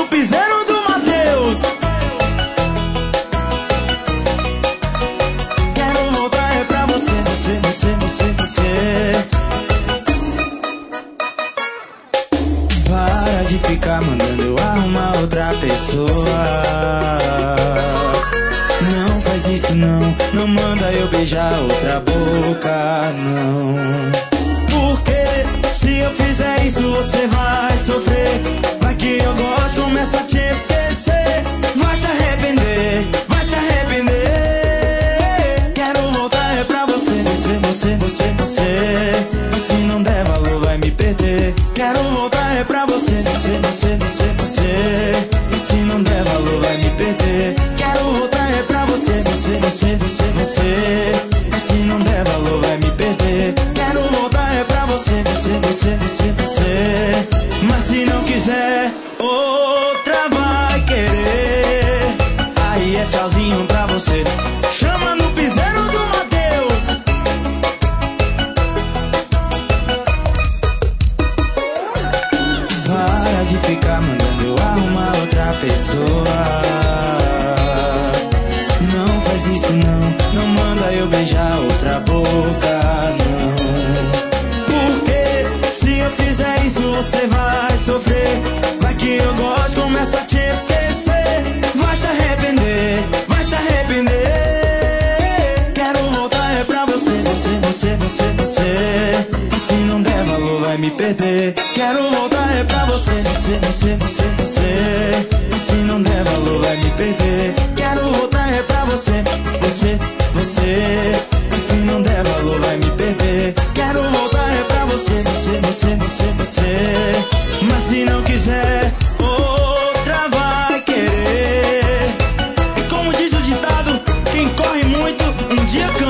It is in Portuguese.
piseiro do Matheus. Quero voltar é pra você, você. Para de ficar mandando eu arrumar outra pessoa. Não faz isso não, não manda eu beijar outra boca, não. Porque se eu fizer isso você vai sofrer. Vai que eu gosto, começo a te esquecer. Vai se arrepender, vai se arrepender. Quero voltar é pra você. Mas se não der valor vai me perder. Quero voltar é pra você. Mas se não der valor vai me perder. Quero voltar é pra você. Mas se não der valor vai me perder. Quero voltar é pra você. Mas se não quiser, outra vai querer. Aí é tchauzinho pra você. Chama no piseiro do Matheus. Para de ficar mandando eu arrumar outra pessoa. Não faz isso não, não manda eu beijar outra boca, não. Porque se eu fizer isso você vai sofrer. Vai que eu gosto, começo a te esquecer. Vai se arrepender, vai se arrepender. Quero voltar é pra você. Mas se não der valor vai me perder. Quero voltar é pra você. Mas se não der valor vai me perder. Quero voltar é pra você. Mas se não der valor vai me perder. Quero voltar é pra você. Mas se não quiser, outra vai querer. E como diz o ditado, quem corre muito um dia cansa.